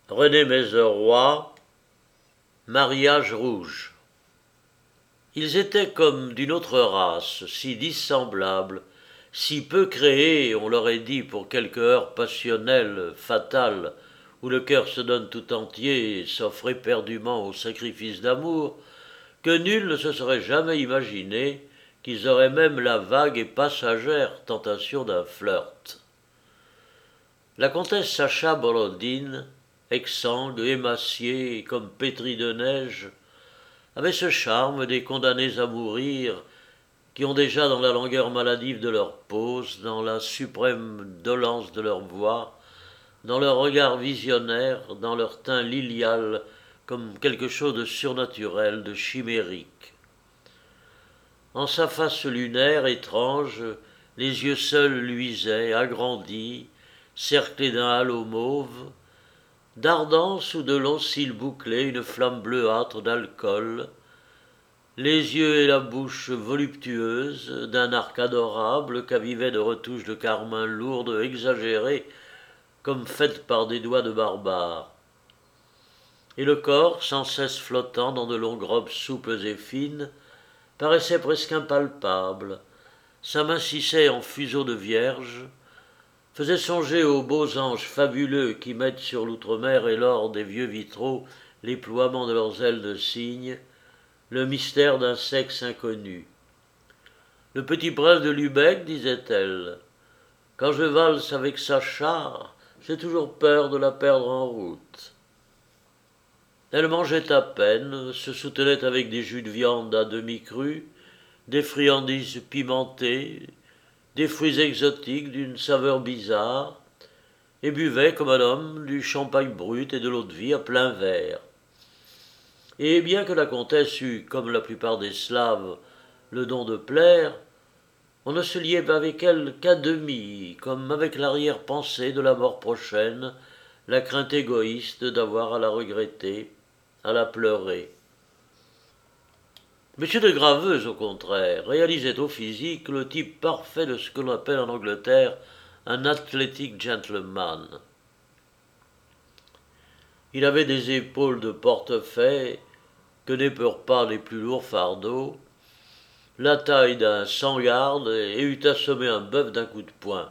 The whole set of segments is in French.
René Mézeroy, Mariage rouge. Ils étaient comme d'une autre race, si dissemblables, si peu créés, on l'aurait dit, pour quelque heure passionnelle, fatale, où le cœur se donne tout entier et s'offre éperdument au sacrifice d'amour, que nul ne se serait jamais imaginé qu'ils auraient même la vague et passagère tentation d'un flirt. La comtesse Sacha Borodine, exsangue, émaciée, comme pétrie de neige, avait ce charme des condamnés à mourir qui ont déjà dans la langueur maladive de leur pose, dans la suprême dolence de leur voix, dans leur regard visionnaire, dans leur teint lilial, comme quelque chose de surnaturel, de chimérique. En sa face lunaire étrange, les yeux seuls luisaient, agrandis, cerclés d'un halo mauve, dardant sous de longs cils bouclés une flamme bleuâtre d'alcool, les yeux et la bouche voluptueuse d'un arc adorable qu'avivaient de retouches de carmin lourdes, exagérées, comme faites par des doigts de barbares. Et le corps, sans cesse flottant dans de longues robes souples et fines, paraissait presque impalpable, s'amincissait en fuseaux de vierge, faisait songer aux beaux anges fabuleux qui mettent sur l'outre-mer et l'or des vieux vitraux les ploiements de leurs ailes de cygne, le mystère d'un sexe inconnu. Le petit prince de Lübeck, disait-elle, quand je valse avec Sacha, j'ai toujours peur de la perdre en route. Elle mangeait à peine, se soutenait avec des jus de viande à demi crus, des friandises pimentées, des fruits exotiques d'une saveur bizarre, et buvait, comme un homme, du champagne brut et de l'eau-de-vie à plein verre. Et bien que la comtesse eût, comme la plupart des Slaves, le don de plaire, on ne se liait avec elle qu'à demi, comme avec l'arrière-pensée de la mort prochaine, la crainte égoïste d'avoir à la regretter, à la pleurer. M. de Graveuse, au contraire, réalisait au physique le type parfait de ce que l'on appelle en Angleterre un athletic gentleman. Il avait des épaules de portefaix que n'épeurent pas les plus lourds fardeaux, la taille d'un sans-garde et eût assommé un bœuf d'un coup de poing.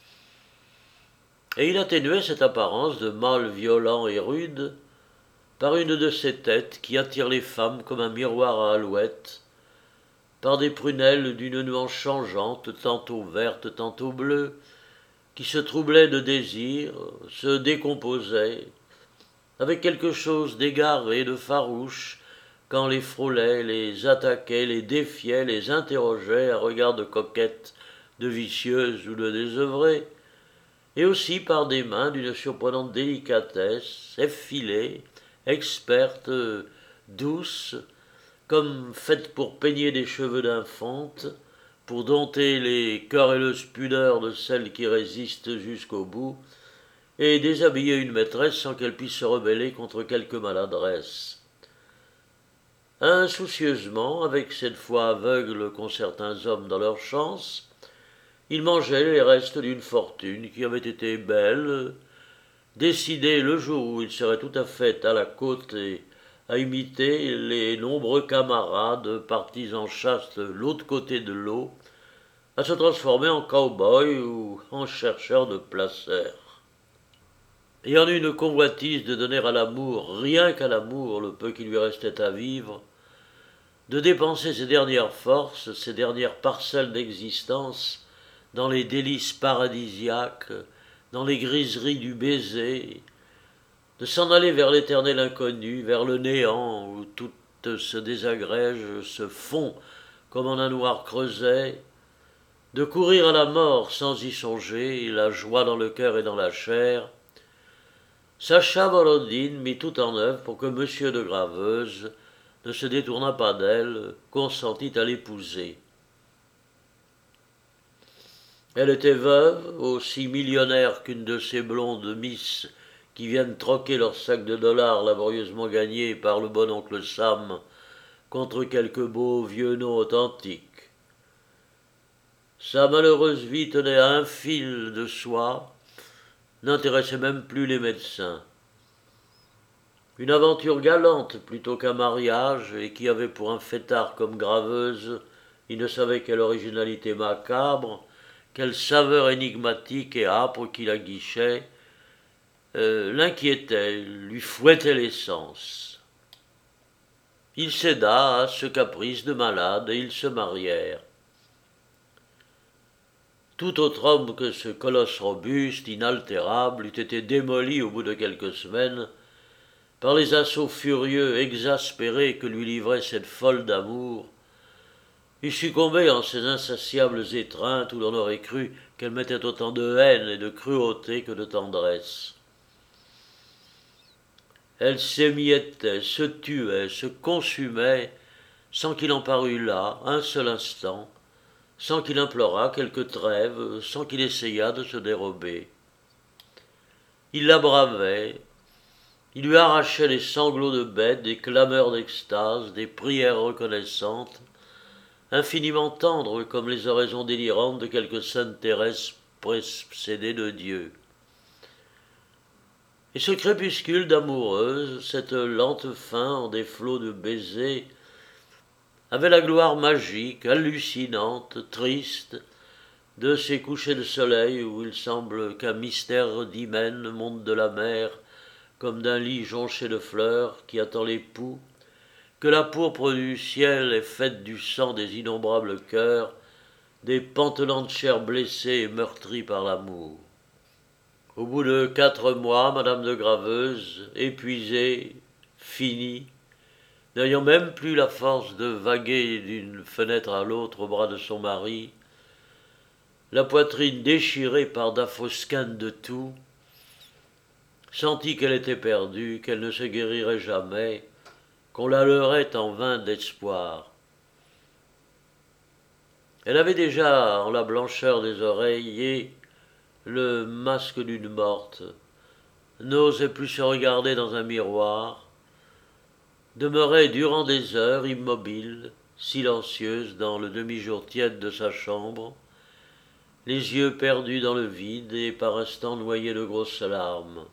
Et il atténuait cette apparence de mâle violent et rude par une de ces têtes qui attirent les femmes comme un miroir à alouettes, par des prunelles d'une nuance changeante, tantôt verte, tantôt bleue, qui se troublaient de désir, se décomposaient, avec quelque chose d'égaré, de farouche, quand les frôlait, les attaquait, les défiait, les interrogeait à regard de coquette, de vicieuse ou de désœuvrée, et aussi par des mains d'une surprenante délicatesse, effilées, expertes, douces, comme faites pour peigner des cheveux d'infante, pour dompter les querelleuses pudeurs de celles qui résistent jusqu'au bout, et déshabiller une maîtresse sans qu'elle puisse se rebeller contre quelque maladresse. Insoucieusement, avec cette foi aveugle qu'ont certains hommes dans leur chance, il mangeait les restes d'une fortune qui avait été belle, décidée le jour où il serait tout à fait à la côte et à imiter les nombreux camarades partis en chasse de l'autre côté de l'eau, à se transformer en cow-boy ou en chercheur de placers. Et en une convoitise de donner à l'amour, rien qu'à l'amour, le peu qui lui restait à vivre, de dépenser ses dernières forces, ses dernières parcelles d'existence dans les délices paradisiaques, dans les griseries du baiser, de s'en aller vers l'éternel inconnu, vers le néant où tout se désagrège, se fond comme en un noir creuset, de courir à la mort sans y songer, la joie dans le cœur et dans la chair. Sacha Borodine mit tout en œuvre pour que M. de Graveuse ne se détournât pas d'elle, consentit à l'épouser. Elle était veuve, aussi millionnaire qu'une de ces blondes miss qui viennent troquer leur sac de dollars laborieusement gagnés par le bon oncle Sam contre quelques beaux vieux noms authentiques. Sa malheureuse vie tenait à un fil de soie, n'intéressait même plus les médecins. Une aventure galante plutôt qu'un mariage, et qui avait pour un fêtard comme Graveuse, il ne savait quelle originalité macabre, quelle saveur énigmatique et âpre qui la guichait, l'inquiétait, lui fouettait les sens. Il céda à ce caprice de malade et ils se marièrent. Tout autre homme que ce colosse robuste, inaltérable, eût été démoli au bout de quelques semaines par les assauts furieux, exaspérés que lui livrait cette folle d'amour, eût succombé en ces insatiables étreintes où l'on aurait cru qu'elle mettait autant de haine et de cruauté que de tendresse. Elle s'émiettait, se tuait, se consumait, sans qu'il en parût là un seul instant, sans qu'il implorât quelque trêve, sans qu'il essayât de se dérober. Il la bravait, il lui arrachait les sanglots de bête, des clameurs d'extase, des prières reconnaissantes, infiniment tendres comme les oraisons délirantes de quelque sainte Thérèse précédée de Dieu. Et ce crépuscule d'amoureuse, cette lente fin en des flots de baisers, avait la gloire magique, hallucinante, triste, de ces couchers de soleil où il semble qu'un mystère d'hymen monte de la mer, comme d'un lit jonché de fleurs qui attend l'époux, que la pourpre du ciel est faite du sang des innombrables cœurs, des pantelantes chairs blessées et meurtries par l'amour. Au bout de 4 mois, madame de Graveuse, épuisée, finie, n'ayant même plus la force de vaguer d'une fenêtre à l'autre au bras de son mari, la poitrine déchirée par d'affreux de toux, sentit qu'elle était perdue, qu'elle ne se guérirait jamais, qu'on la leurrait en vain d'espoir. Elle avait déjà en la blancheur des oreillers le masque d'une morte, n'osait plus se regarder dans un miroir, demeurait durant des heures immobile, silencieuse dans le demi-jour tiède de sa chambre, les yeux perdus dans le vide et par instants noyés de grosses larmes.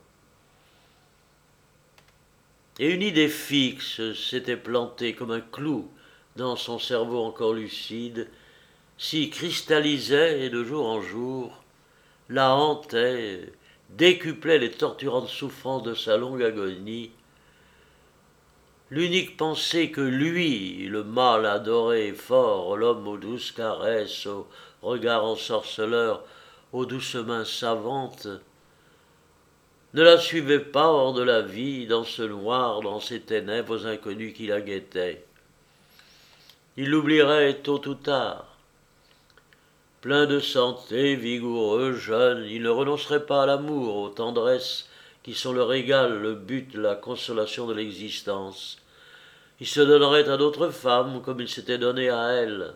Et une idée fixe s'était plantée comme un clou dans son cerveau encore lucide, s'y cristallisait et de jour en jour la hantait, décuplait les torturantes souffrances de sa longue agonie. L'unique pensée que lui, le mâle adoré et fort, l'homme aux douces caresses, aux regards ensorceleurs, aux douces mains savantes, ne la suivait pas hors de la vie, dans ce noir, dans ces ténèbres inconnues qui la guettaient. Il l'oublierait tôt ou tard. Plein de santé, vigoureux, jeune, il ne renoncerait pas à l'amour, aux tendresses qui sont le régal, le but, la consolation de l'existence. Il se donnerait à d'autres femmes comme il s'était donné à elle.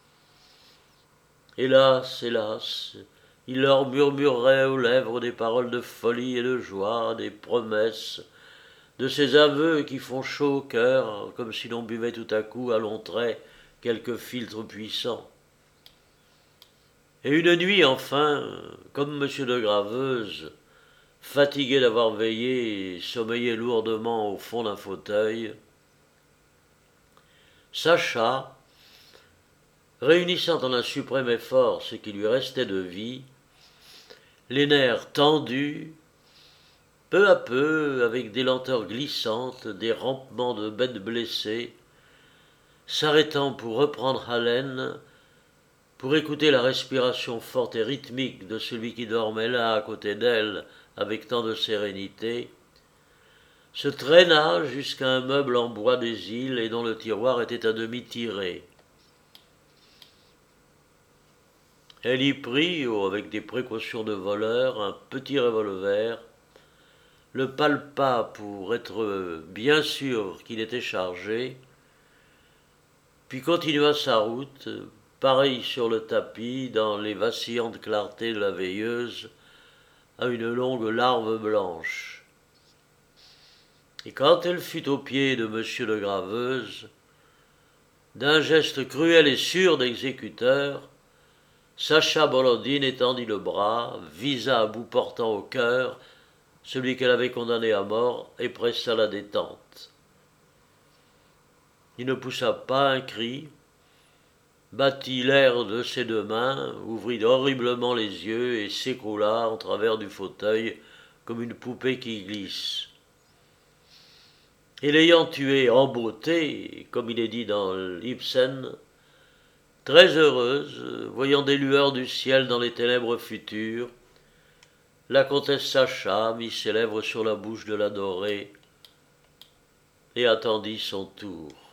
Hélas, hélas, il leur murmurerait aux lèvres des paroles de folie et de joie, des promesses, de ces aveux qui font chaud au cœur, comme si l'on buvait tout à coup à longs traits quelque philtre puissant. Et une nuit, enfin, comme M. de Graveuse, fatigué d'avoir veillé et sommeillé lourdement au fond d'un fauteuil, Sacha, réunissant en un suprême effort ce qui lui restait de vie, les nerfs tendus, peu à peu, avec des lenteurs glissantes, des rampements de bêtes blessées, s'arrêtant pour reprendre haleine, pour écouter la respiration forte et rythmique de celui qui dormait là à côté d'elle avec tant de sérénité, se traîna jusqu'à un meuble en bois des îles et dont le tiroir était à demi tiré. Elle y prit, avec des précautions de voleur, un petit revolver, le palpa pour être bien sûr qu'il était chargé, puis continua sa route, pareil sur le tapis, dans les vacillantes clartés de la veilleuse, à une longue larve blanche. Et quand elle fut aux pieds de M. de Graveuse, d'un geste cruel et sûr d'exécuteur, Sacha Bolondine étendit le bras, visa à bout portant au cœur, celui qu'elle avait condamné à mort, et pressa la détente. Il ne poussa pas un cri, battit l'air de ses deux mains, ouvrit horriblement les yeux et s'écroula en travers du fauteuil comme une poupée qui glisse. Et l'ayant tué en beauté, comme il est dit dans l'Ibsen, très heureuse, voyant des lueurs du ciel dans les ténèbres futures, la comtesse Sacha mit ses lèvres sur la bouche de l'adoré et attendit son tour.